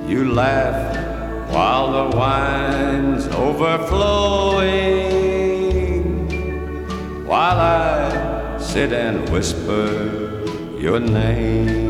You laugh while the wine's overflowing, while I sit and whisper your name.